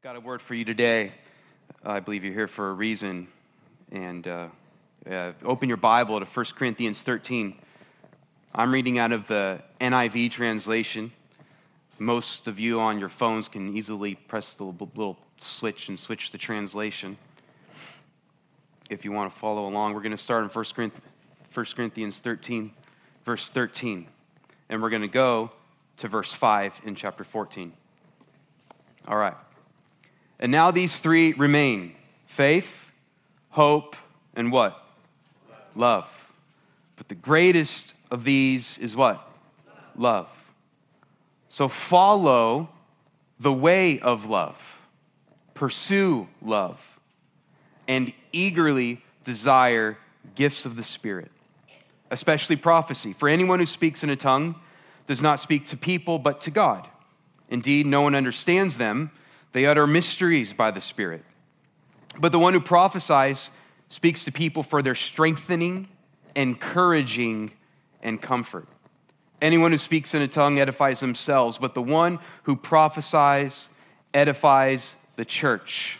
Got a word for you today. I believe you're here for a reason. And open your Bible to 1 Corinthians 13. I'm reading out of the NIV translation. Most of you on your phones can easily press the little switch and switch the translation. If you want to follow along, we're going to start in 1 Corinthians 13, verse 13. And we're going to go to verse 5 in chapter 14. All right. And now these three remain: faith, hope, and what? Love. But the greatest of these is what? Love. So follow the way of love. Pursue love. And eagerly desire gifts of the Spirit, especially prophecy. For anyone who speaks in a tongue does not speak to people, but to God. Indeed, no one understands them. They utter mysteries by the Spirit. But the one who prophesies speaks to people for their strengthening, encouraging, and comfort. Anyone who speaks in a tongue edifies themselves, but the one who prophesies edifies the church.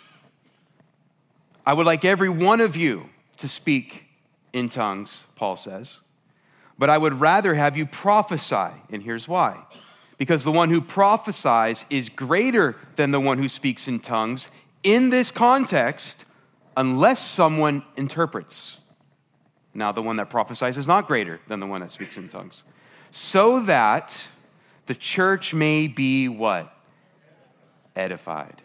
I would like every one of you to speak in tongues, Paul says, but I would rather have you prophesy, and here's why. Because the one who prophesies is greater than the one who speaks in tongues in this context, unless someone interprets. Now, the one that prophesies is not greater than the one that speaks in tongues. So that the church may be what? Edified.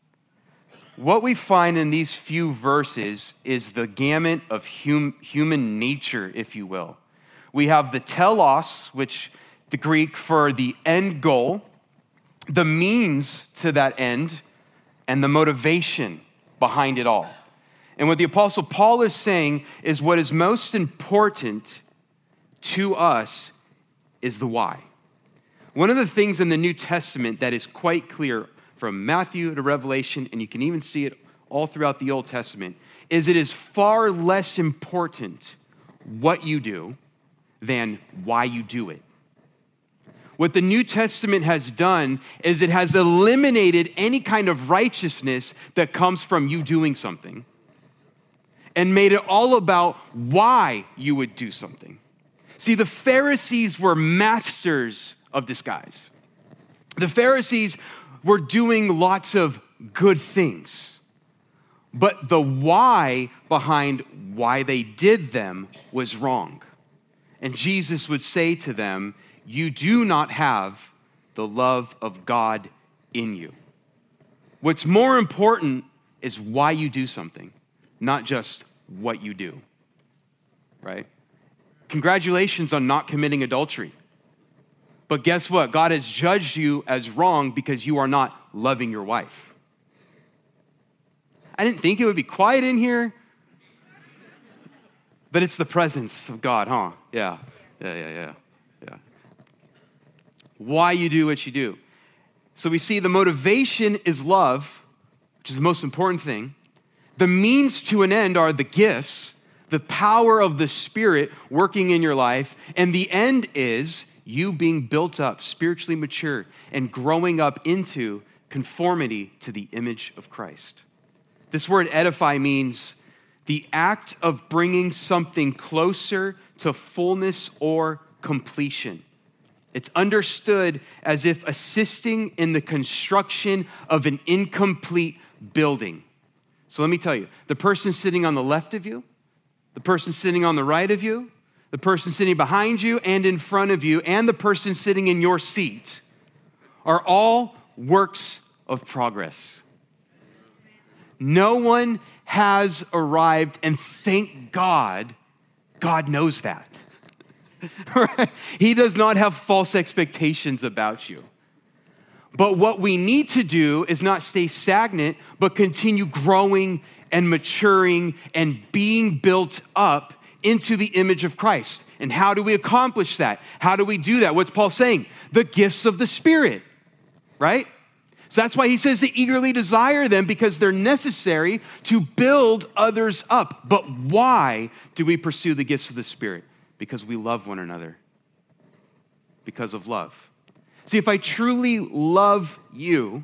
What we find in these few verses is the gamut of human nature, if you will. We have the telos, which the Greek for the end goal, the means to that end, and the motivation behind it all. And what the Apostle Paul is saying is what is most important to us is the why. One of the things in the New Testament that is quite clear from Matthew to Revelation, and you can even see it all throughout the Old Testament, is it is far less important what you do than why you do it. What the New Testament has done is it has eliminated any kind of righteousness that comes from you doing something and made it all about why you would do something. See, the Pharisees were masters of disguise. The Pharisees were doing lots of good things, but the why behind why they did them was wrong. And Jesus would say to them, you do not have the love of God in you. What's more important is why you do something, not just what you do, right? Congratulations on not committing adultery. But guess what? God has judged you as wrong because you are not loving your wife. I didn't think it would be quiet in here, but it's the presence of God, huh? Yeah. Why you do what you do. So we see the motivation is love, which is the most important thing. The means to an end are the gifts, the power of the Spirit working in your life, and the end is you being built up, spiritually mature, and growing up into conformity to the image of Christ. This word edify means the act of bringing something closer to fullness or completion. It's understood as if assisting in the construction of an incomplete building. So let me tell you, the person sitting on the left of you, the person sitting on the right of you, the person sitting behind you and in front of you, and the person sitting in your seat are all works of progress. No one has arrived, and thank God, God knows that. Right? He does not have false expectations about you. But what we need to do is not stay stagnant, but continue growing and maturing and being built up into the image of Christ. And how do we accomplish that? How do we do that? What's Paul saying? The gifts of the Spirit, right? So that's why he says to eagerly desire them, because they're necessary to build others up. But why do we pursue the gifts of the Spirit? Because we love one another. Because of love. See, if I truly love you,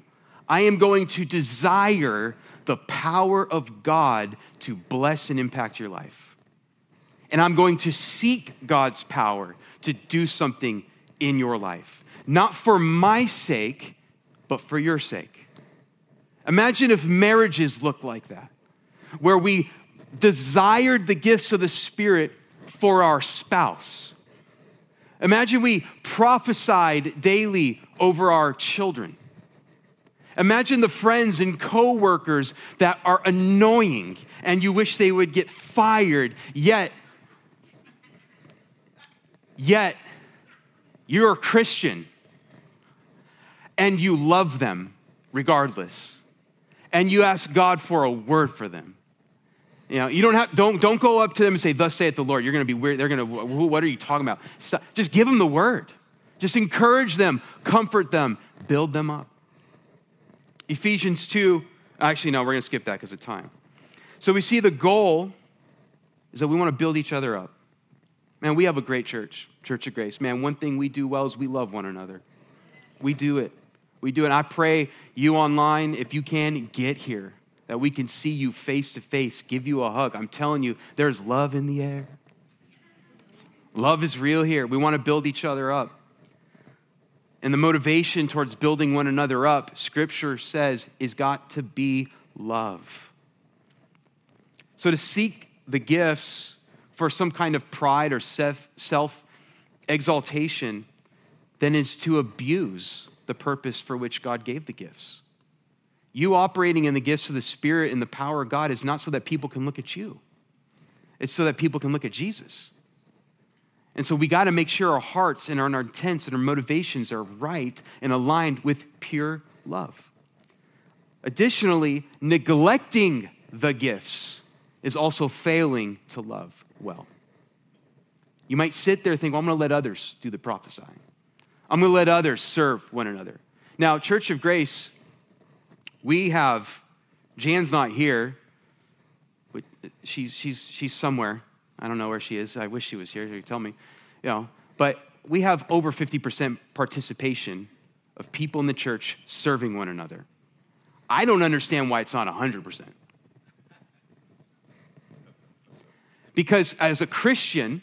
I am going to desire the power of God to bless and impact your life. And I'm going to seek God's power to do something in your life. Not for my sake, but for your sake. Imagine if marriages looked like that, where we desired the gifts of the Spirit for our spouse. Imagine we prophesied daily over our children. Imagine the friends and coworkers that are annoying and you wish they would get fired, yet you're a Christian and you love them regardless. And you ask God for a word for them. You know, you don't go up to them and say, "Thus saith the Lord." You're going to be weird. They're going to, "What are you talking about?" Just give them the word. Just encourage them, comfort them, build them up. Ephesians 2, actually, no, we're going to skip that because of time. So we see the goal is that we want to build each other up. Man, we have a great church, Church of Grace. Man, one thing we do well is we love one another. We do it. We do it. And I pray you online, if you can, get here, that we can see you face to face, give you a hug. I'm telling you, there's love in the air. Love is real here. We want to build each other up. And the motivation towards building one another up, Scripture says, is got to be love. So to seek the gifts for some kind of pride or self-exaltation, then is to abuse the purpose for which God gave the gifts. You operating in the gifts of the Spirit and the power of God is not so that people can look at you. It's so that people can look at Jesus. And so we got to make sure our hearts and our intents and our motivations are right and aligned with pure love. Additionally, neglecting the gifts is also failing to love well. You might sit there and think, well, I'm going to let others do the prophesying. I'm going to let others serve one another. Now, Church of Grace, we have, Jan's not here, but she's somewhere. I don't know where she is. I wish she was here. She could tell me, But we have over 50% participation of people in the church serving one another. I don't understand why it's not 100%. Because as a Christian,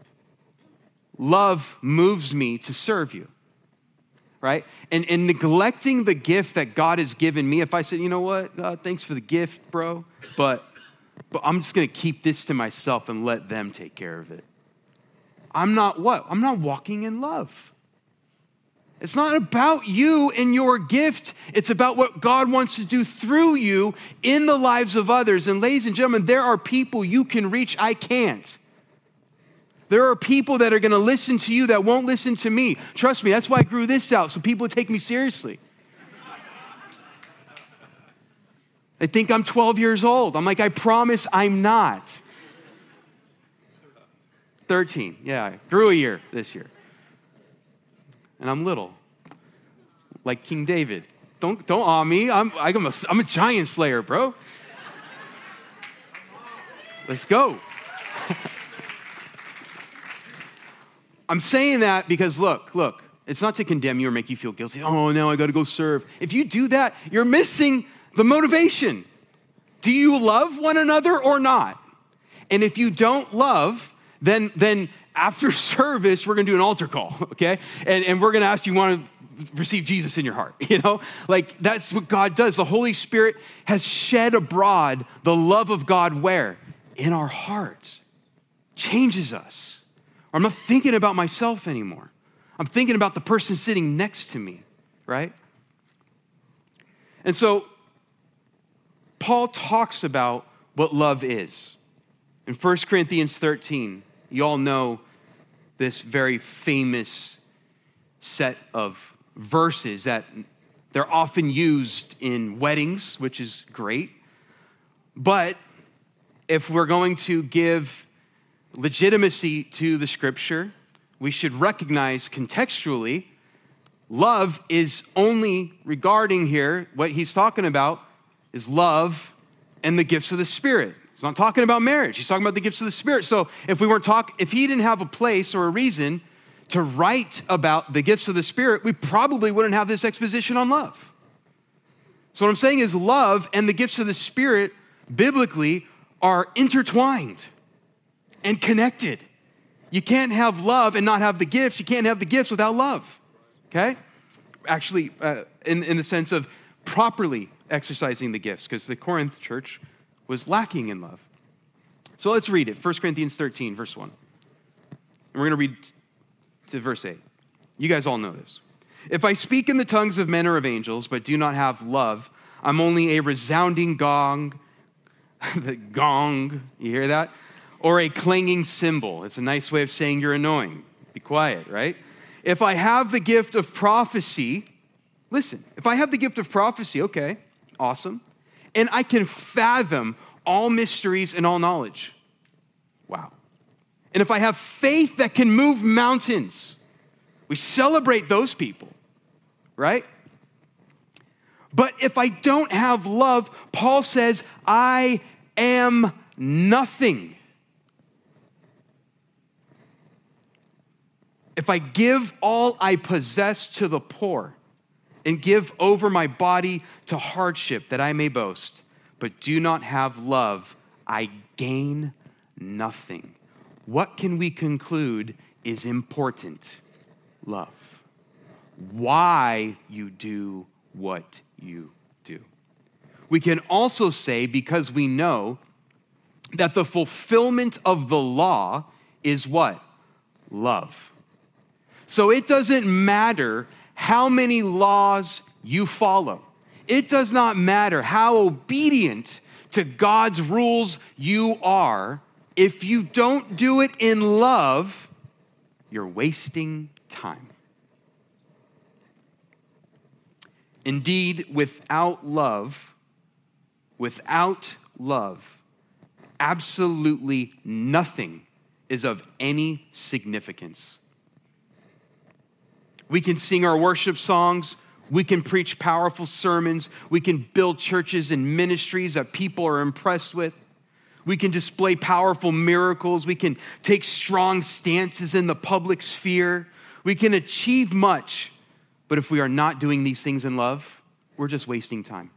love moves me to serve you, right? And neglecting the gift that God has given me, if I said, you know what, God, thanks for the gift, bro, but I'm just going to keep this to myself and let them take care of it. I'm not walking in love. It's not about you and your gift. It's about what God wants to do through you in the lives of others. And ladies and gentlemen, there are people you can reach I can't. There are people that are going to listen to you that won't listen to me. Trust me, that's why I grew this out, so people would take me seriously. They think I'm 12 years old. I'm like, I promise I'm not. 13, yeah, I grew a year this year. And I'm little, like King David. Don't awe me, I'm a giant slayer, bro. Let's go. I'm saying that because look, it's not to condemn you or make you feel guilty. Oh, now I got to go serve. If you do that, you're missing the motivation. Do you love one another or not? And if you don't love, then after service, we're going to do an altar call, okay? And we're going to ask you want to receive Jesus in your heart, Like that's what God does. The Holy Spirit has shed abroad the love of God where? In our hearts. Changes us. I'm not thinking about myself anymore. I'm thinking about the person sitting next to me, right? And so Paul talks about what love is. In 1 Corinthians 13, you all know this very famous set of verses that they're often used in weddings, which is great. But if we're going to give legitimacy to the scripture, we should recognize contextually, love is only regarding here, what he's talking about is love and the gifts of the Spirit. He's not talking about marriage. He's talking about the gifts of the Spirit. So if he didn't have a place or a reason to write about the gifts of the Spirit, we probably wouldn't have this exposition on love. So what I'm saying is love and the gifts of the Spirit biblically are intertwined and connected. You can't have love and not have the gifts. You can't have the gifts without love, okay? Actually, in the sense of properly exercising the gifts, because the Corinth church was lacking in love. So let's read it, 1 Corinthians 13, verse 1. And we're going to read to verse 8. You guys all know this. If I speak in the tongues of men or of angels, but do not have love, I'm only a resounding gong. The gong, you hear that? Or a clanging cymbal. It's a nice way of saying you're annoying. Be quiet, right? If I have the gift of prophecy, listen, if I have the gift of prophecy, okay, awesome. And I can fathom all mysteries and all knowledge. Wow. And if I have faith that can move mountains, we celebrate those people, right? But if I don't have love, Paul says, I am nothing. If I give all I possess to the poor and give over my body to hardship that I may boast, but do not have love, I gain nothing. What can we conclude is important? Love. Why you do what you do. We can also say, because we know that the fulfillment of the law is what? Love. So it doesn't matter how many laws you follow. It does not matter how obedient to God's rules you are. If you don't do it in love, you're wasting time. Indeed, without love, absolutely nothing is of any significance. We can sing our worship songs. We can preach powerful sermons. We can build churches and ministries that people are impressed with. We can display powerful miracles. We can take strong stances in the public sphere. We can achieve much. But if we are not doing these things in love, we're just wasting time.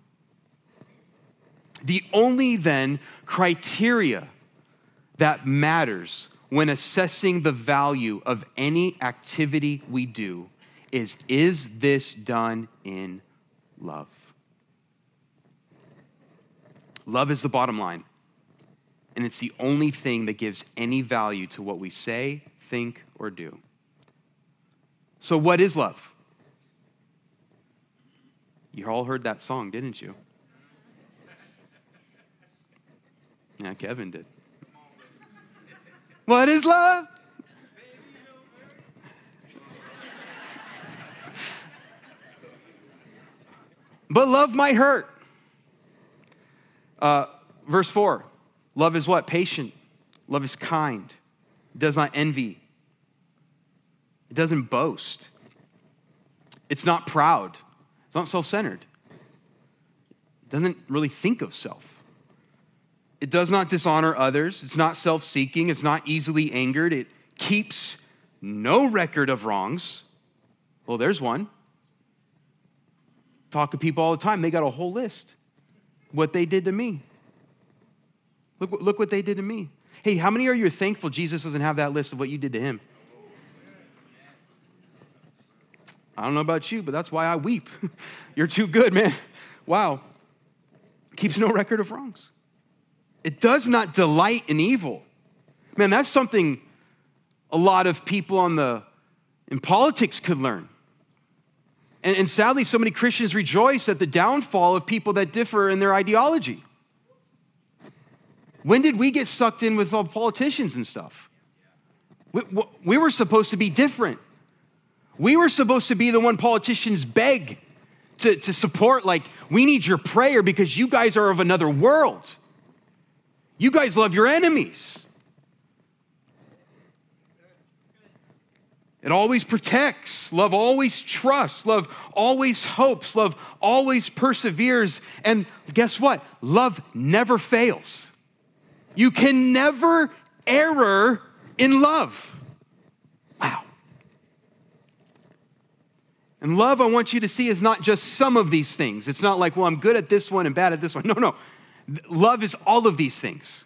The only then criteria that matters when assessing the value of any activity we do is this done in love? Love is the bottom line. And it's the only thing that gives any value to what we say, think, or do. So what is love? You all heard that song, didn't you? Yeah, Kevin did. What is love? But love might hurt. Verse 4, love is what? Patient. Love is kind. It does not envy. It doesn't boast. It's not proud. It's not self-centered. It doesn't really think of self. It does not dishonor others. It's not self-seeking. It's not easily angered. It keeps no record of wrongs. Well, there's one. Talk to people all the time. They got a whole list. What they did to me. Look what they did to me. Hey, how many are you thankful Jesus doesn't have that list of what you did to him? I don't know about you, but that's why I weep. You're too good, man. Wow. Keeps no record of wrongs. It does not delight in evil. Man, that's something a lot of people in politics could learn. And sadly, so many Christians rejoice at the downfall of people that differ in their ideology. When did we get sucked in with all politicians and stuff? We were supposed to be different. We were supposed to be the one politicians beg to support, like, we need your prayer because you guys are of another world. You guys love your enemies. It always protects. Love always trusts. Love always hopes. Love always perseveres. And guess what? Love never fails. You can never err in love. Wow. And love, I want you to see, is not just some of these things. It's not like, well, I'm good at this one and bad at this one. No. Love is all of these things.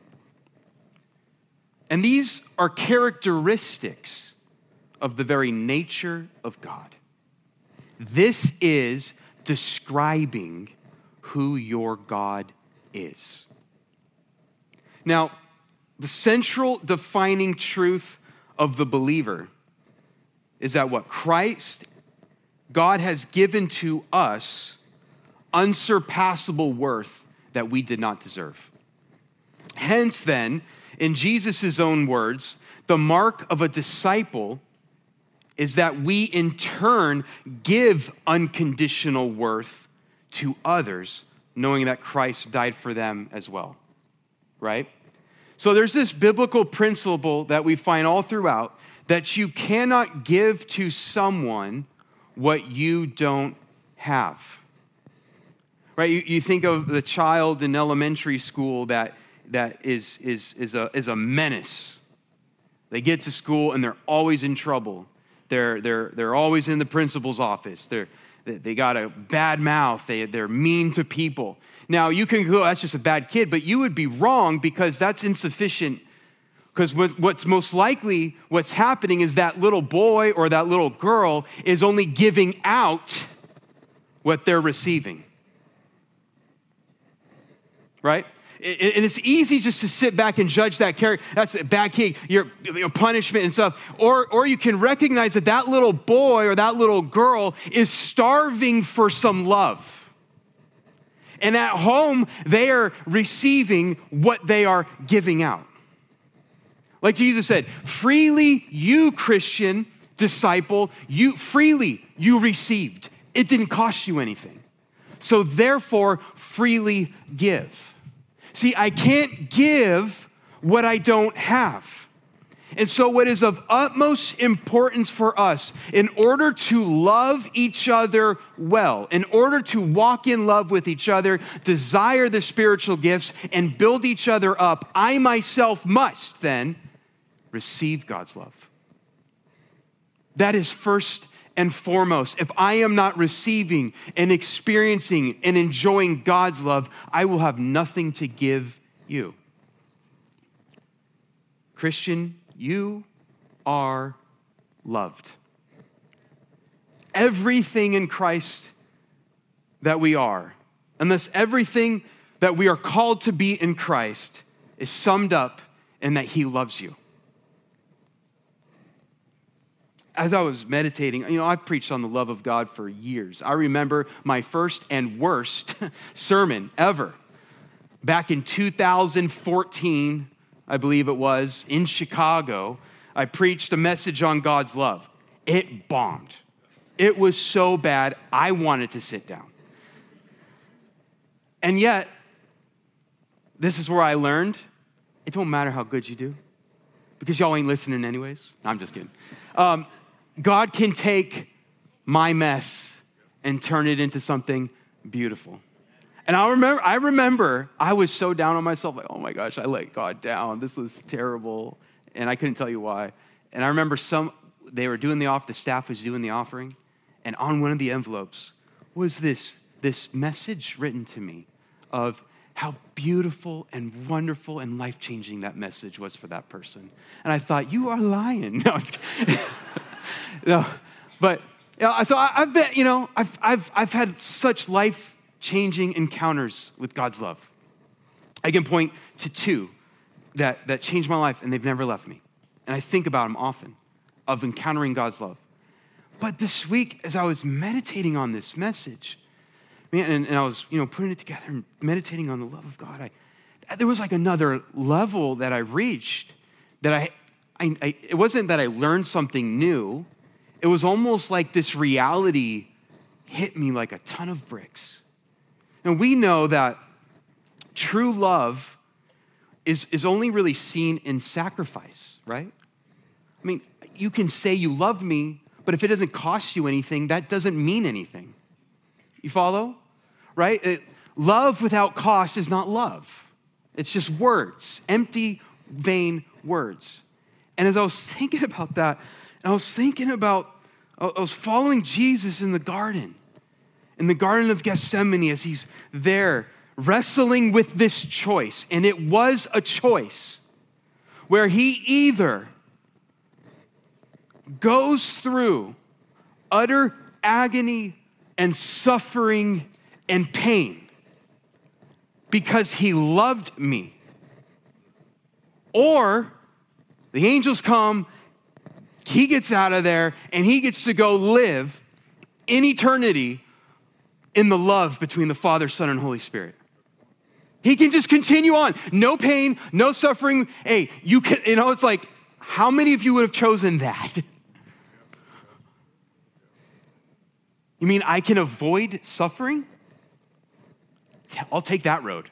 And these are characteristics of the very nature of God. This is describing who your God is. Now, the central defining truth of the believer is that what Christ, God has given to us unsurpassable worth that we did not deserve. Hence then, in Jesus' own words, the mark of a disciple is that we in turn give unconditional worth to others, knowing that Christ died for them as well, right? So there's this biblical principle that we find all throughout, that you cannot give to someone what you don't have, right? You think of the child in elementary school that is a menace. They get to school and they're always in trouble. They're always in the principal's office. They got a bad mouth. They're mean to people. Now you can go, that's just a bad kid, but you would be wrong because that's insufficient. Because what's most likely what's happening is that little boy or that little girl is only giving out what they're receiving. Right? And it's easy just to sit back and judge that character. That's a bad kid, your punishment and stuff. Or you can recognize that that little boy or that little girl is starving for some love. And at home, they are receiving what they are giving out. Like Jesus said, freely you, Christian disciple, you received. It didn't cost you anything. So therefore, freely give. See, I can't give what I don't have. And so what is of utmost importance for us, in order to love each other well, in order to walk in love with each other, desire the spiritual gifts, and build each other up, I myself must then receive God's love. That is first and foremost. If I am not receiving and experiencing and enjoying God's love, I will have nothing to give you. Christian, you are loved. Everything in Christ that we are, and thus everything that we are called to be in Christ, is summed up in that He loves you. As I was meditating, I've preached on the love of God for years. I remember my first and worst sermon ever. Back in 2014, I believe it was, in Chicago, I preached a message on God's love. It bombed. It was so bad, I wanted to sit down. And yet, this is where I learned, it don't matter how good you do, because y'all ain't listening anyways. No, I'm just kidding. God can take my mess and turn it into something beautiful. And I remember I was so down on myself, like, oh my gosh, I let God down. This was terrible. And I couldn't tell you why. And I remember they were doing the staff was doing the offering. And on one of the envelopes was this message written to me of how beautiful and wonderful and life-changing that message was for that person. And I thought, you are lying. No, no, but so I've been, I've had such life-changing encounters with God's love. I can point to two that changed my life, and they've never left me. And I think about them often, of encountering God's love. But this week, as I was meditating on this message, man, and I was, putting it together and meditating on the love of God, there was like another level that I reached that it wasn't that I learned something new. It was almost like this reality hit me like a ton of bricks. And we know that true love is only really seen in sacrifice, right? I mean, you can say you love me, but if it doesn't cost you anything, that doesn't mean anything. You follow? Right? Love without cost is not love. It's just words, empty, vain words. And as I was thinking about that, I was thinking about I was following Jesus in the Garden of Gethsemane, as he's there wrestling with this choice. And it was a choice where he either goes through utter agony and suffering and pain because he loved me, or the angels come, he gets out of there, and he gets to go live in eternity in the love between the Father, Son, and Holy Spirit. He can just continue on. No pain, no suffering. Hey, it's like, how many of you would have chosen that? You mean I can avoid suffering? I'll take that road.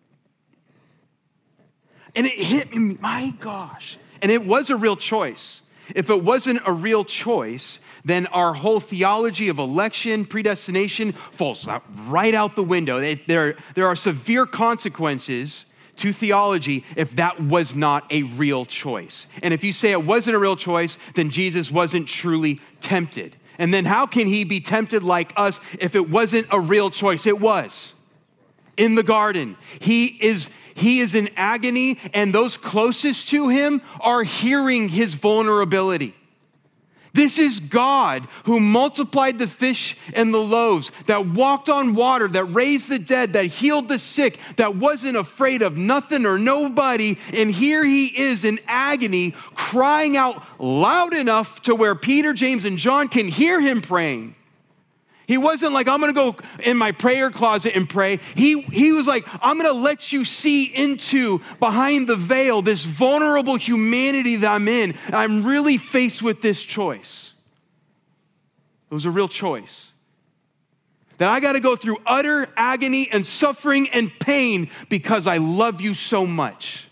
And it hit me, my gosh. And it was a real choice. If it wasn't a real choice, then our whole theology of election, predestination falls right out the window. There are severe consequences to theology if that was not a real choice. And if you say it wasn't a real choice, then Jesus wasn't truly tempted. And then how can he be tempted like us if it wasn't a real choice? It was. In the garden, he is in agony, and those closest to him are hearing his vulnerability. This is God who multiplied the fish and the loaves, that walked on water, that raised the dead, that healed the sick, that wasn't afraid of nothing or nobody. And here he is in agony, crying out loud enough to where Peter, James, and John can hear him praying. He wasn't like, I'm going to go in my prayer closet and pray. He was like, I'm going to let you see into behind the veil this vulnerable humanity that I'm in. I'm really faced with this choice. It was a real choice. That I got to go through utter agony and suffering and pain because I love you so much.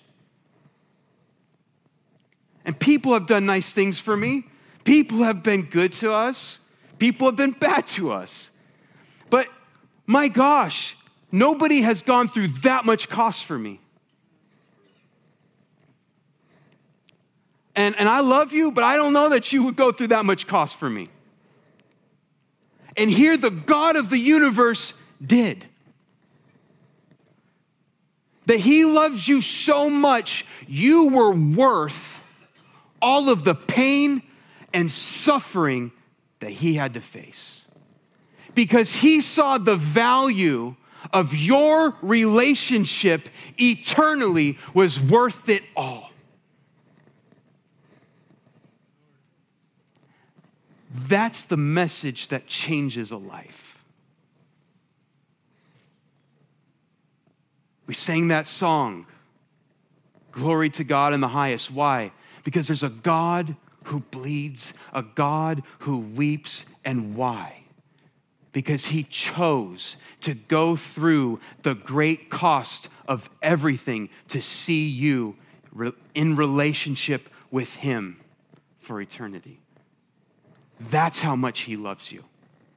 And people have done nice things for me. People have been good to us. People have been bad to us. But my gosh, nobody has gone through that much cost for me. And I love you, but I don't know that you would go through that much cost for me. And here the God of the universe did. That he loves you so much, you were worth all of the pain and suffering that he had to face. Because he saw the value of your relationship eternally was worth it all. That's the message that changes a life. We sang that song, Glory to God in the highest. Why? Because there's a God who bleeds, a God who weeps. And why? Because he chose to go through the great cost of everything to see you in relationship with him for eternity. That's how much he loves you.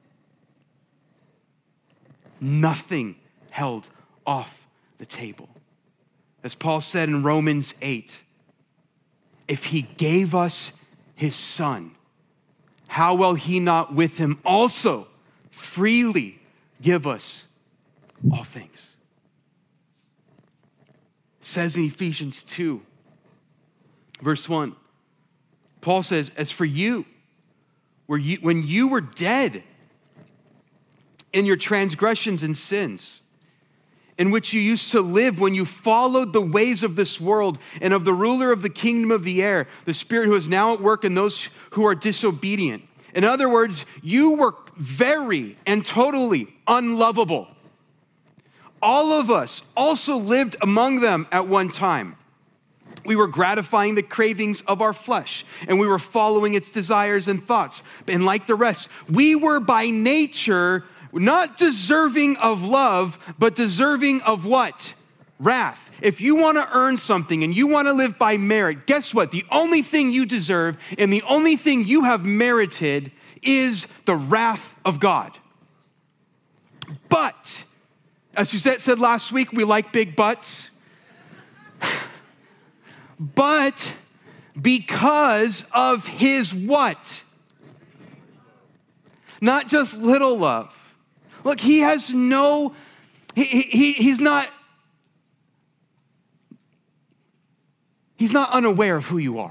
Nothing held off the table. As Paul said in Romans 8, if he gave us his son, how will he not with him also freely give us all things? It says in Ephesians 2, verse 1, Paul says, as for you, when you were dead in your transgressions and sins, in which you used to live when you followed the ways of this world and of the ruler of the kingdom of the air, the spirit who is now at work in those who are disobedient. In other words, you were very and totally unlovable. All of us also lived among them at one time. We were gratifying the cravings of our flesh, and we were following its desires and thoughts. And like the rest, we were by nature not deserving of love, but deserving of what? Wrath. If you want to earn something and you want to live by merit, guess what? The only thing you deserve and the only thing you have merited is the wrath of God. But, as Suzette said last week, we like big butts. But because of his what? not just little love. Look, he has no, he's not unaware of who you are.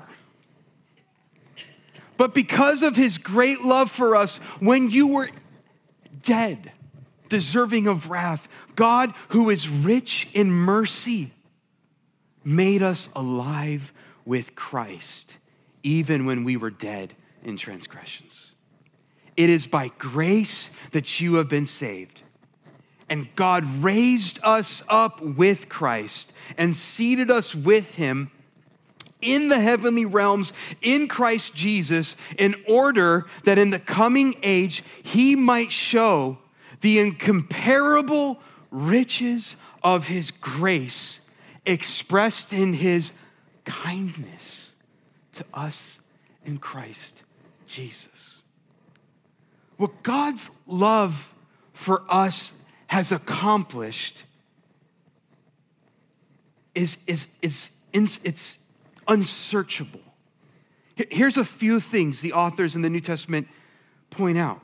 But because of his great love for us, when you were dead, deserving of wrath, God, who is rich in mercy, made us alive with Christ, even when we were dead in transgressions. It is by grace that you have been saved. And God raised us up with Christ and seated us with him in the heavenly realms in Christ Jesus, in order that in the coming age he might show the incomparable riches of his grace expressed in his kindness to us in Christ Jesus. What God's love for us has accomplished is it's unsearchable. Here's a few things the authors in the New Testament point out.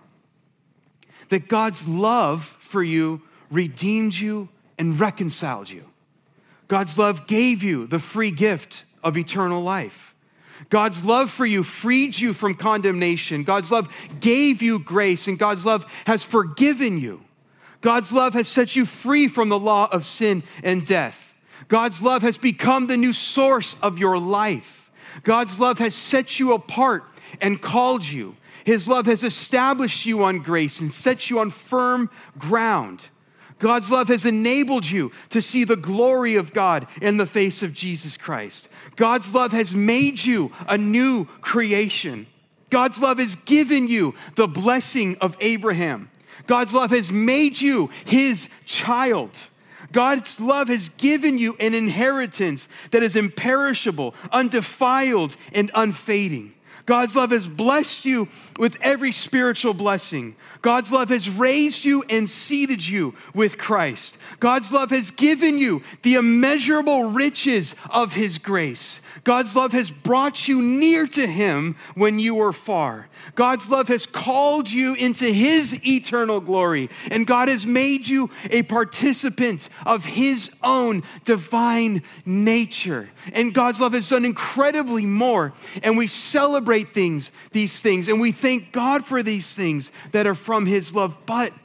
That God's love for you redeemed you and reconciled you. God's love gave you the free gift of eternal life. God's love for you freed you from condemnation. God's love gave you grace, and God's love has forgiven you. God's love has set you free from the law of sin and death. God's love has become the new source of your life. God's love has set you apart and called you. His love has established you on grace and set you on firm ground. God's love has enabled you to see the glory of God in the face of Jesus Christ. God's love has made you a new creation. God's love has given you the blessing of Abraham. God's love has made you his child. God's love has given you an inheritance that is imperishable, undefiled, and unfading. God's love has blessed you with every spiritual blessing. God's love has raised you and seated you with Christ. God's love has given you the immeasurable riches of his grace. God's love has brought you near to him when you were far. God's love has called you into his eternal glory, and God has made you a participant of his own divine nature. And God's love has done incredibly more, and we celebrate these things, and we thank God for these things that are from his love. But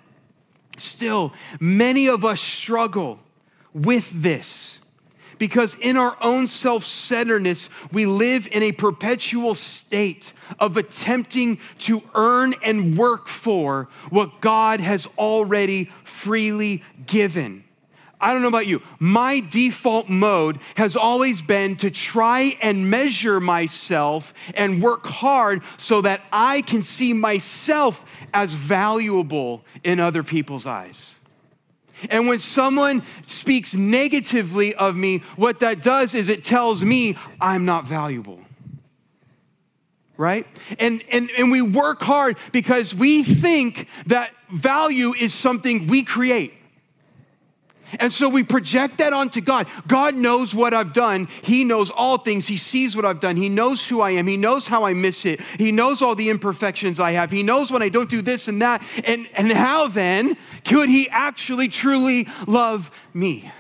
still, many of us struggle with this. Because in our own self-centeredness, we live in a perpetual state of attempting to earn and work for what God has already freely given. I don't know about you. My default mode has always been to try and measure myself and work hard so that I can see myself as valuable in other people's eyes. And when someone speaks negatively of me, what that does is it tells me I'm not valuable. Right? And we work hard because we think that value is something we create. And so we project that onto God. God knows what I've done. He knows all things. He sees what I've done. He knows who I am. He knows how I miss it. He knows all the imperfections I have. He knows when I don't do this and that. And how then could he actually truly love me?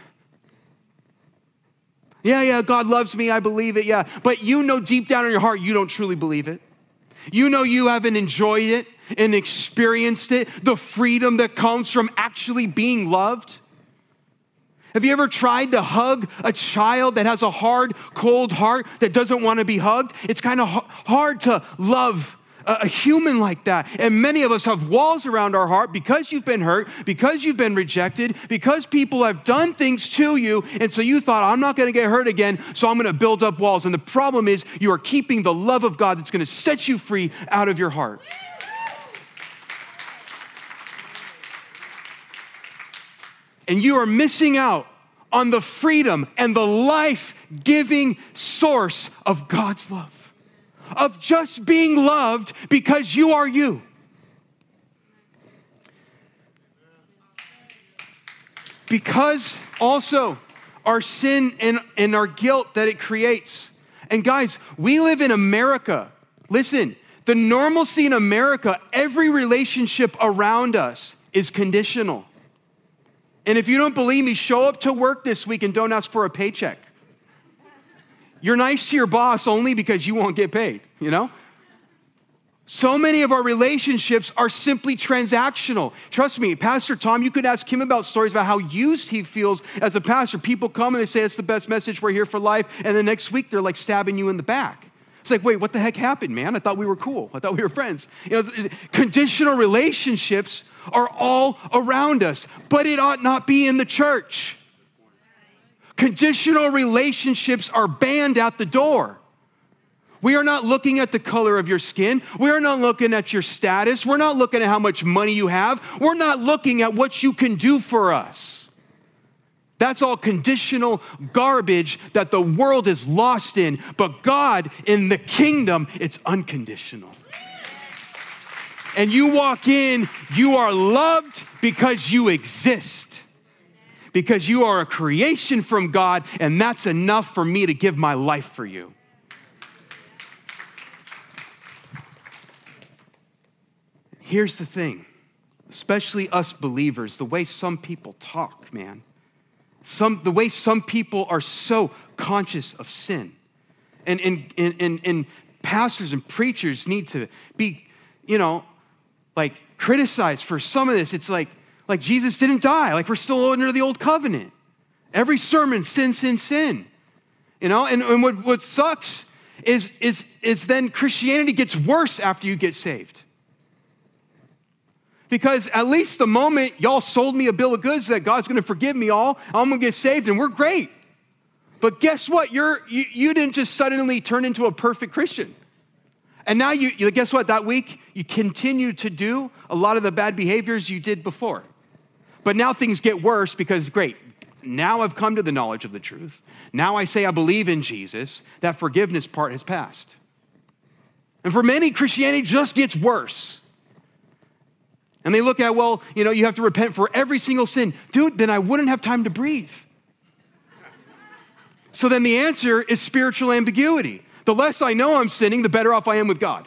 Yeah, God loves me. I believe it. Yeah. But you know deep down in your heart, you don't truly believe it. You know you haven't enjoyed it and experienced it, the freedom that comes from actually being loved. Have you ever tried to hug a child that has a hard, cold heart that doesn't want to be hugged? It's kind of hard to love a human like that. And many of us have walls around our heart because you've been hurt, because you've been rejected, because people have done things to you. And so you thought, I'm not going to get hurt again, so I'm going to build up walls. And the problem is you are keeping the love of God that's going to set you free out of your heart. And you are missing out on the freedom and the life-giving source of God's love, of just being loved because you are you. Because also our sin and our guilt that it creates. And guys, we live in America. Listen, The normalcy in America, every relationship around us is conditional. And if you don't believe me, show up to work this week and don't ask for a paycheck. You're nice to your boss only because you won't get paid, you know? So many of our relationships are simply transactional. Trust me, Pastor Tom, you could ask him about stories about how used he feels as a pastor. People come and they say, it's the best message, we're here for life. And the next week, they're like stabbing you in the back. It's like, wait, what the heck happened, man? I thought we were cool. I thought we were friends. You know, conditional relationships are all around us, but it ought not be in the church. Conditional relationships are banned at the door. We are not looking at the color of your skin. We are not looking at your status. We're not looking at how much money you have. We're not looking at what you can do for us. That's all conditional garbage that the world is lost in. But God, in the kingdom, it's unconditional. And you walk in, you are loved because you exist. Because you are a creation from God, and that's enough for me to give my life for you. Here's the thing, especially us believers, the way some people talk, man. The way some people are so conscious of sin. And pastors and preachers need to be, like criticized for some of this. It's like Jesus didn't die. Like we're still under the old covenant. Every sermon, sin, sin, sin. And what sucks is then Christianity gets worse after you get saved. Because at least the moment y'all sold me a bill of goods that God's going to forgive me all, I'm going to get saved and we're great. But guess what? You didn't just suddenly turn into a perfect Christian. And now you guess what? That week you continue to do a lot of the bad behaviors you did before. But now things get worse because great. Now I've come to the knowledge of the truth. Now I say I believe in Jesus. That forgiveness part has passed. And for many, Christianity just gets worse. And they look at, you have to repent for every single sin. Dude, then I wouldn't have time to breathe. So then the answer is spiritual ambiguity. The less I know I'm sinning, the better off I am with God.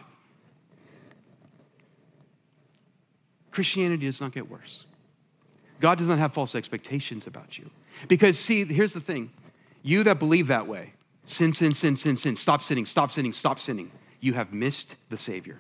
Christianity does not get worse. God does not have false expectations about you. Because see, here's the thing. You that believe that way, sin, sin, sin, sin, sin, stop sinning, stop sinning, stop sinning. You have missed the Savior.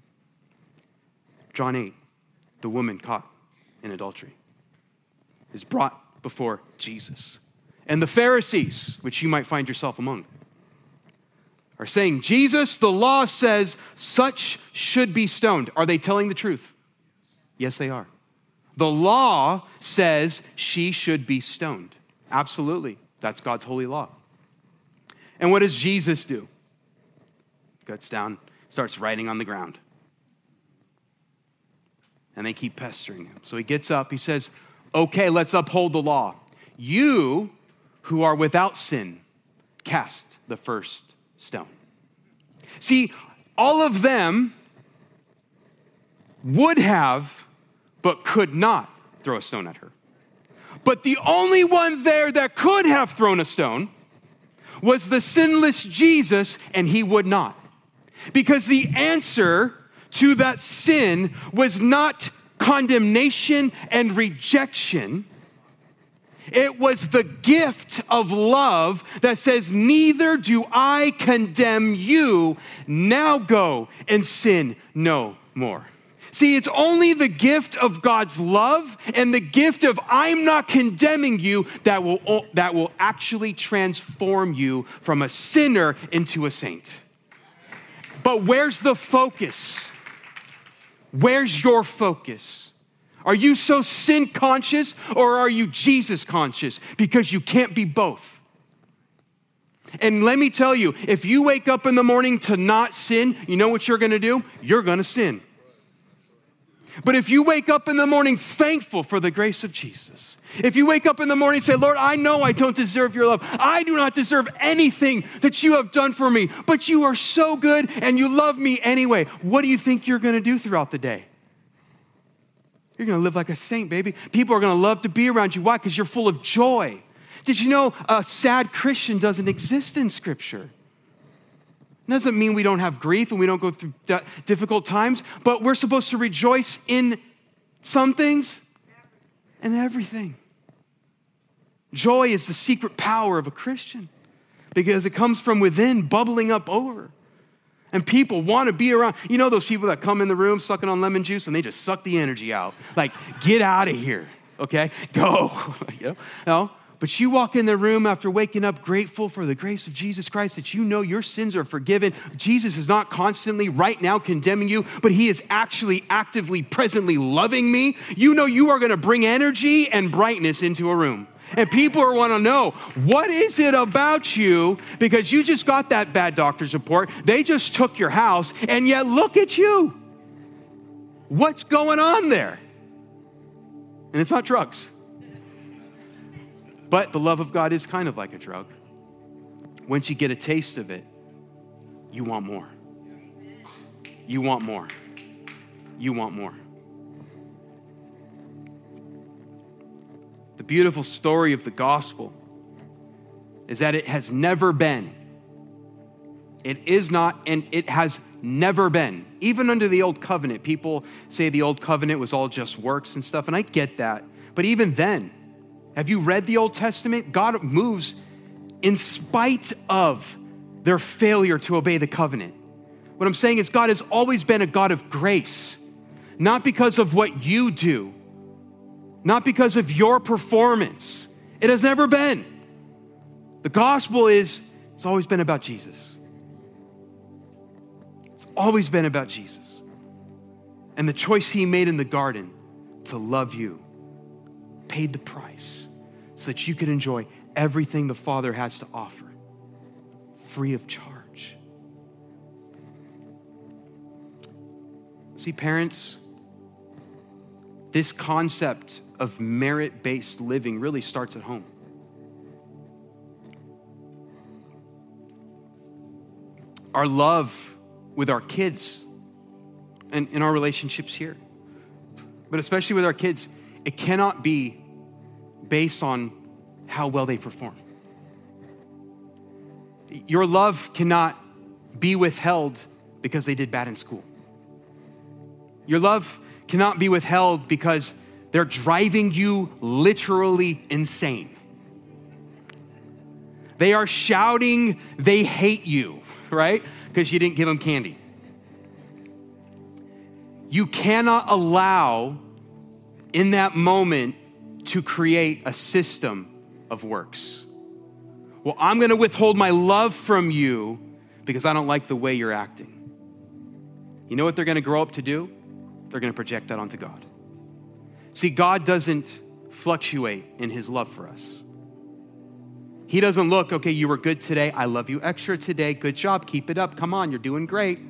John 8. The woman caught in adultery is brought before Jesus. And the Pharisees, which you might find yourself among, are saying, Jesus, the law says such should be stoned. Are they telling the truth? Yes, they are. The law says she should be stoned. Absolutely. That's God's holy law. And what does Jesus do? Gets down, starts writing on the ground. And they keep pestering him. So he gets up, he says, okay, let's uphold the law. You who are without sin, cast the first stone. See, all of them would have, but could not throw a stone at her. But the only one there that could have thrown a stone was the sinless Jesus, and he would not. Because the answer to that sin was not condemnation and rejection. It was the gift of love that says, neither do I condemn you. Now go and sin no more. See, it's only the gift of God's love and the gift of I'm not condemning you that will actually transform you from a sinner into a saint. But where's the focus? Where's your focus? Are you so sin conscious or are you Jesus conscious? Because you can't be both. And let me tell you, if you wake up in the morning to not sin, you know what you're going to do? You're going to sin. But if you wake up in the morning thankful for the grace of Jesus, if you wake up in the morning and say, Lord, I know I don't deserve your love. I do not deserve anything that you have done for me, but you are so good and you love me anyway. What do you think you're going to do throughout the day? You're going to live like a saint, baby. People are going to love to be around you. Why? Because you're full of joy. Did you know a sad Christian doesn't exist in Scripture? It doesn't mean we don't have grief and we don't go through difficult times, but we're supposed to rejoice in some things and everything. Joy is the secret power of a Christian because it comes from within, bubbling up over. And people want to be around. You know those people that come in the room sucking on lemon juice and they just suck the energy out. Like, get out of here, okay? Go. No? But you walk in the room after waking up grateful for the grace of Jesus Christ, that you know your sins are forgiven. Jesus is not constantly right now condemning you, but he is actually actively, presently loving me. You know you are going to bring energy and brightness into a room. And people want to know, what is it about you? Because you just got that bad doctor's report. They just took your house, and yet look at you. What's going on there? And it's not drugs. But the love of God is kind of like a drug. Once you get a taste of it, you want more. You want more. You want more. The beautiful story of the gospel is that it has never been. It is not, and it has never been. Even under the old covenant, people say the old covenant was all just works and stuff, and I get that. But even then, have you read the Old Testament? God moves in spite of their failure to obey the covenant. What I'm saying is God has always been a God of grace, not because of what you do, not because of your performance. It has never been. The gospel it's always been about Jesus. It's always been about Jesus. And the choice he made in the garden to love you paid the price so that you could enjoy everything the Father has to offer, free of charge. See, parents, this concept of merit-based living really starts at home. Our love with our kids and in our relationships here, but especially with our kids, it cannot be based on how well they perform. Your love cannot be withheld because they did bad in school. Your love cannot be withheld because they're driving you literally insane. They are shouting they hate you, right? Because you didn't give them candy. You cannot allow in that moment to create a system of works. Well, I'm going to withhold my love from you because I don't like the way you're acting. You know what they're going to grow up to do? They're going to project that onto God. See, God doesn't fluctuate in his love for us. He doesn't look, okay, you were good today. I love you extra today. Good job. Keep it up. Come on, you're doing great.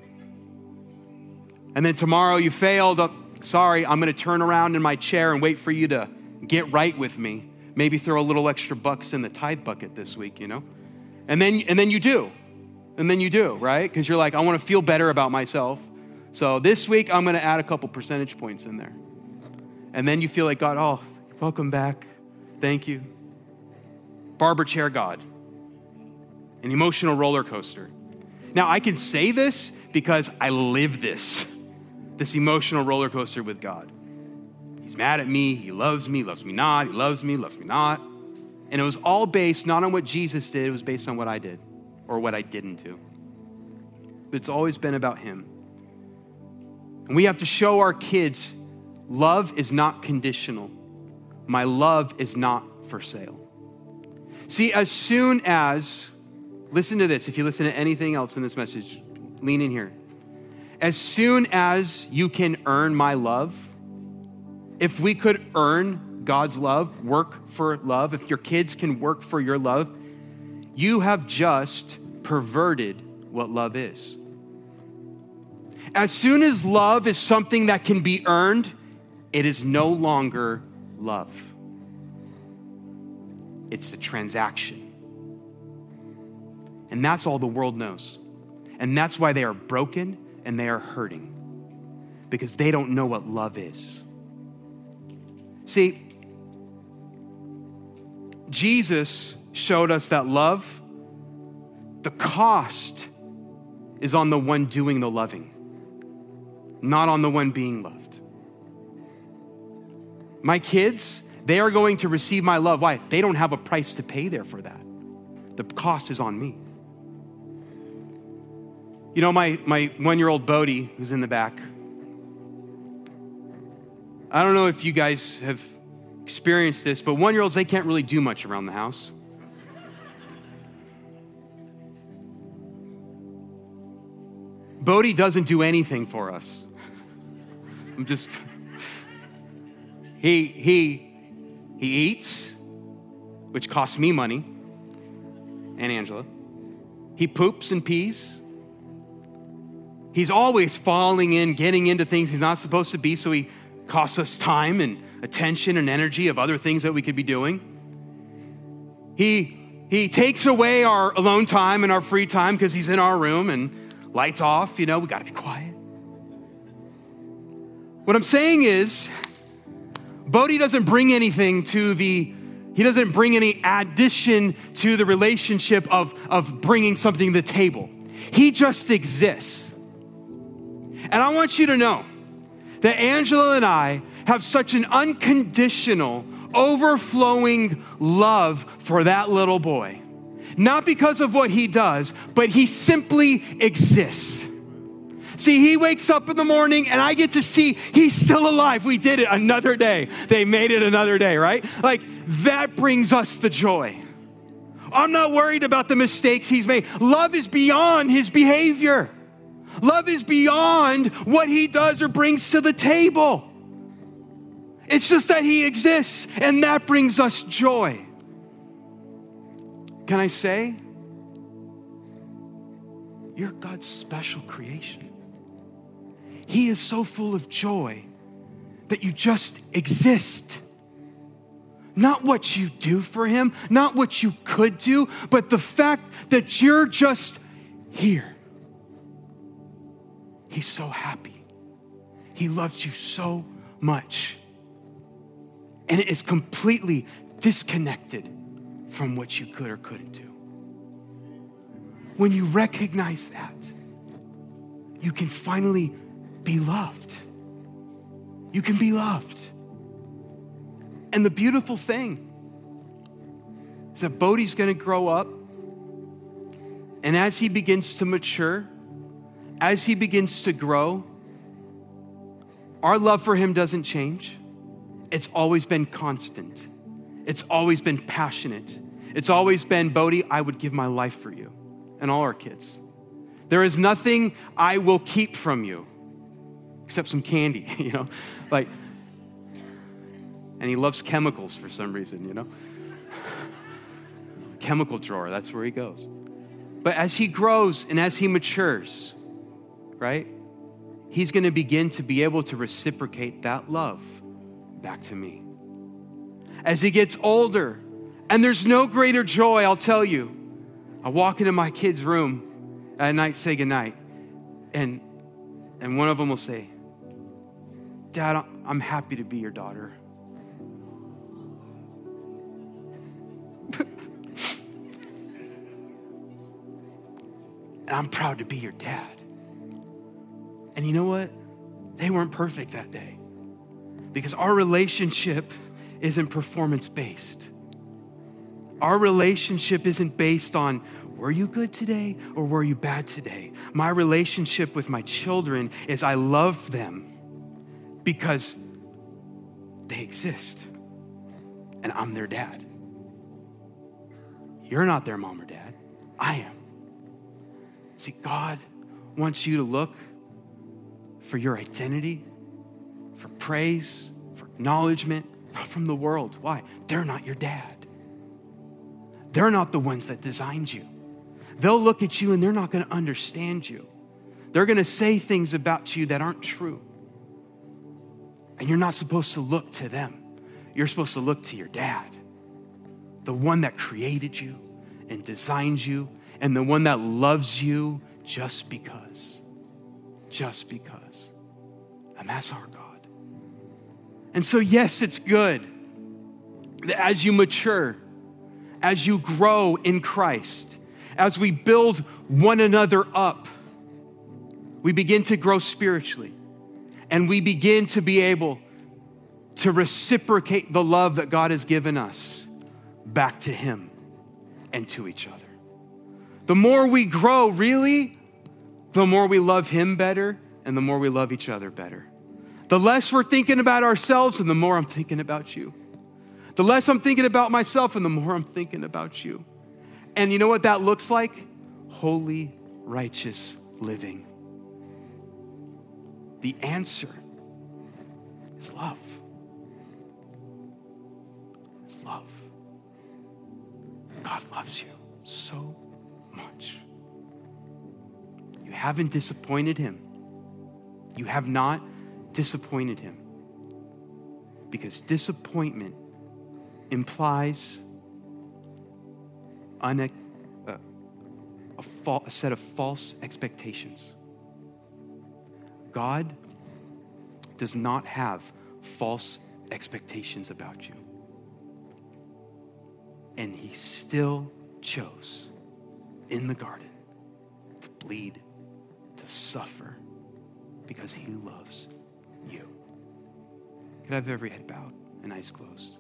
And then tomorrow you failed. Sorry, I'm going to turn around in my chair and wait for you to get right with me. Maybe throw a little extra bucks in the tithe bucket this week, you know? And then you do. And then you do, right? Because you're like, I want to feel better about myself. So this week, I'm going to add a couple percentage points in there. And then you feel like, God, oh, welcome back. Thank you. Barber chair God. An emotional roller coaster. Now, I can say this because I live this emotional roller coaster with God. He's mad at me. He loves me not. He loves me not. And it was all based not on what Jesus did. It was based on what I did or what I didn't do. But it's always been about him. And we have to show our kids love is not conditional. My love is not for sale. See, as soon as, listen to this, if you listen to anything else in this message, lean in here. As soon as you can earn my love, if we could earn God's love, work for love, if your kids can work for your love, you have just perverted what love is. As soon as love is something that can be earned, it is no longer love. It's a transaction. And that's all the world knows. And that's why they are broken and they are hurting, because they don't know what love is. See, Jesus showed us that love, the cost is on the one doing the loving, not on the one being loved. My kids, they are going to receive my love. Why? They don't have a price to pay there for that. The cost is on me. You know, my 1-year-old Bodie, who's in the back, I don't know if you guys have experienced this, but 1-year-olds, they can't really do much around the house. Bodie doesn't do anything for us. He eats, which costs me money, and Angela. He poops and pees. He's always falling in, getting into things he's not supposed to be, so he costs us time and attention and energy of other things that we could be doing. He takes away our alone time and our free time because he's in our room and lights off, we gotta be quiet. What I'm saying is, Bodie doesn't bring anything he doesn't bring any addition to the relationship of bringing something to the table. He just exists. And I want you to know that Angela and I have such an unconditional, overflowing love for that little boy. Not because of what he does, but he simply exists. See, he wakes up in the morning and I get to see he's still alive. We did it another day. They made it another day, right? Like, that brings us the joy. I'm not worried about the mistakes he's made. Love is beyond his behavior. Love is beyond what he does or brings to the table. It's just that he exists, and that brings us joy. Can I say, you're God's special creation. He is so full of joy that you just exist. Not what you do for him, not what you could do, but the fact that you're just here. He's so happy. He loves you so much. And it is completely disconnected from what you could or couldn't do. When you recognize that, you can finally be loved. You can be loved. And the beautiful thing is that Bodie's gonna grow up, and as he begins to mature, as he begins to grow, our love for him doesn't change. It's always been constant. It's always been passionate. It's always been, Bodie, I would give my life for you, and all our kids. There is nothing I will keep from you except some candy, and he loves chemicals for some reason, Chemical drawer, that's where he goes. But as he grows and as he matures, right, he's gonna begin to be able to reciprocate that love back to me. As he gets older, and there's no greater joy, I'll tell you. I walk into my kid's room at night, say goodnight, and one of them will say, Dad, I'm happy to be your daughter. And I'm proud to be your dad. And you know what? They weren't perfect that day, because our relationship isn't performance-based. Our relationship isn't based on, were you good today or were you bad today? My relationship with my children is I love them because they exist and I'm their dad. You're not their mom or dad. I am. See, God wants you to look for your identity, for praise, for acknowledgement, not from the world. Why? They're not your dad. They're not the ones that designed you. They'll look at you and they're not going to understand you. They're going to say things about you that aren't true. And you're not supposed to look to them. You're supposed to look to your dad, the one that created you and designed you, and the one that loves you just because. Just because. And that's our God. And so, yes, it's good that as you mature, as you grow in Christ, as we build one another up, we begin to grow spiritually, and we begin to be able to reciprocate the love that God has given us back to him and to each other. The more we grow, really, the more we love him better and the more we love each other better. The less we're thinking about ourselves and the more I'm thinking about you. The less I'm thinking about myself and the more I'm thinking about you. And you know what that looks like? Holy, righteous living. The answer is love. It's love. God loves you so much. You haven't disappointed him. You have not disappointed him. Because disappointment implies a set of false expectations. God does not have false expectations about you. And he still chose in the garden to bleed, to suffer, because he loves you. Could I have every head bowed and eyes closed?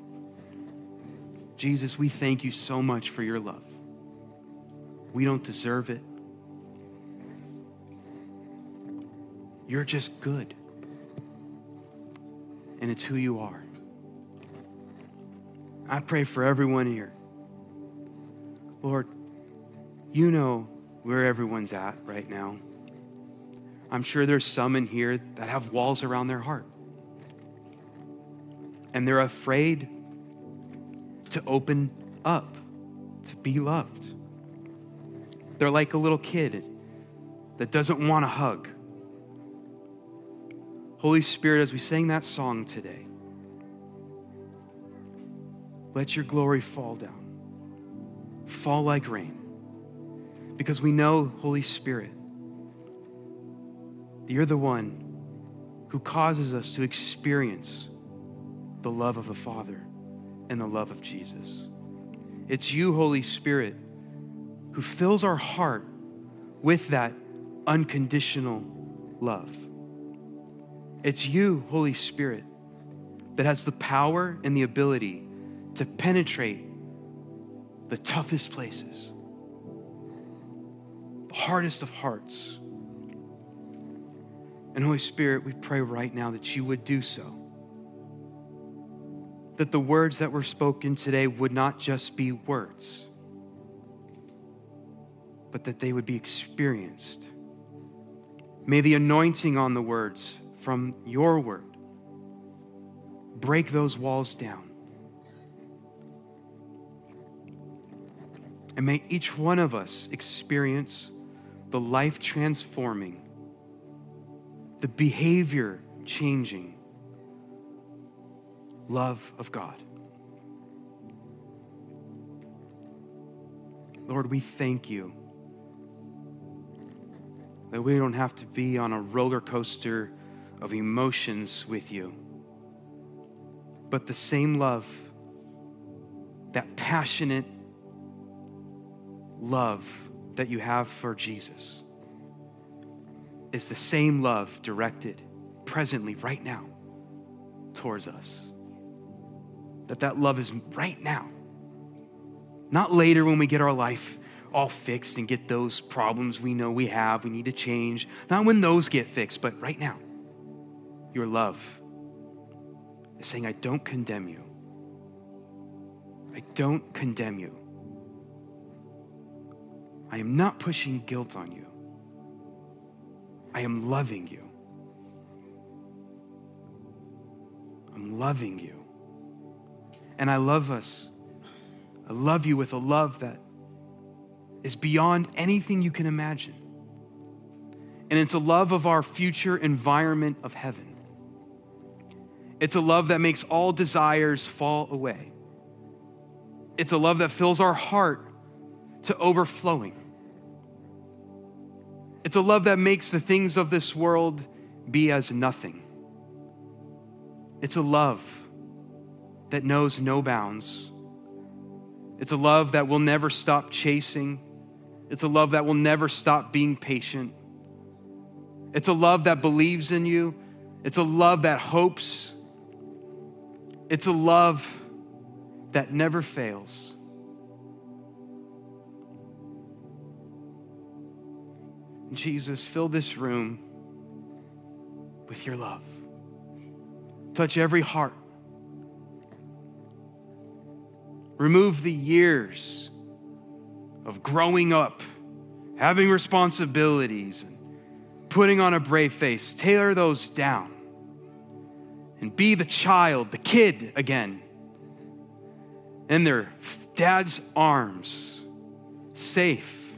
Jesus, we thank you so much for your love. We don't deserve it. You're just good. And it's who you are. I pray for everyone here. Lord, you know where everyone's at right now. I'm sure there's some in here that have walls around their heart. And they're afraid to open up, to be loved. They're like a little kid that doesn't want a hug. Holy Spirit, as we sang that song today, let your glory fall down. Fall like rain. Because we know, Holy Spirit, you're the one who causes us to experience the love of the Father and the love of Jesus. It's you, Holy Spirit, who fills our heart with that unconditional love. It's you, Holy Spirit, that has the power and the ability to penetrate the toughest places, the hardest of hearts. And Holy Spirit, we pray right now that you would do so. That the words that were spoken today would not just be words, but that they would be experienced. May the anointing on the words from your word break those walls down. And may each one of us experience the life-transforming, the behavior-changing love of God. Lord, we thank you that we don't have to be on a roller coaster of emotions with you, but the same love, that passionate love that you have for Jesus is the same love directed presently right now towards us. That love is right now, not later when we get our life all fixed and get those problems we know we have, we need to change. Not when those get fixed, but right now. Your love is saying, I don't condemn you. I don't condemn you. I am not pushing guilt on you. I am loving you. I'm loving you. And I love us. I love you with a love that is beyond anything you can imagine. And it's a love of our future environment of heaven. It's a love that makes all desires fall away. It's a love that fills our heart to overflowing. It's a love that makes the things of this world be as nothing. It's a love that knows no bounds. It's a love that will never stop chasing. It's a love that will never stop being patient. It's a love that believes in you. It's a love that hopes. It's a love that never fails. Jesus, fill this room with your love. Touch every heart. Remove the years of growing up, having responsibilities, and putting on a brave face. Tear those down and be the child, the kid again, in their dad's arms, safe,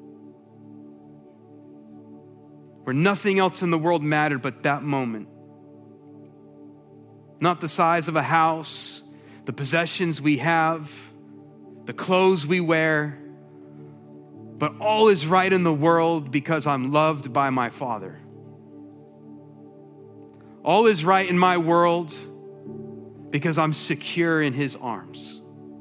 where nothing else in the world mattered but that moment. Not the size of a house, the possessions we have, the clothes we wear, but all is right in the world because I'm loved by my Father. All is right in my world because I'm secure in his arms.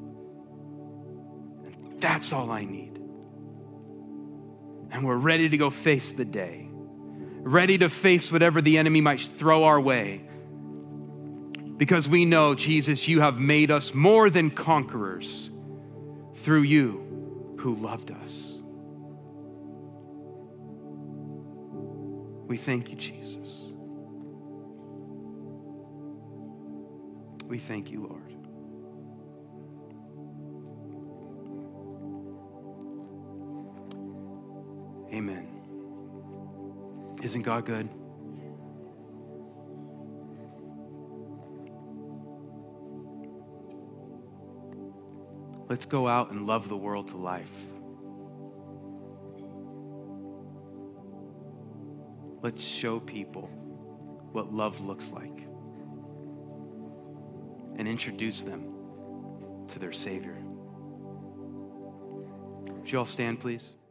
And that's all I need. And we're ready to go face the day, ready to face whatever the enemy might throw our way. Because we know, Jesus, you have made us more than conquerors through you who loved us. We thank you, Jesus. We thank you, Lord. Amen. Isn't God good? Let's go out and love the world to life. Let's show people what love looks like and introduce them to their Savior. Would you all stand, please?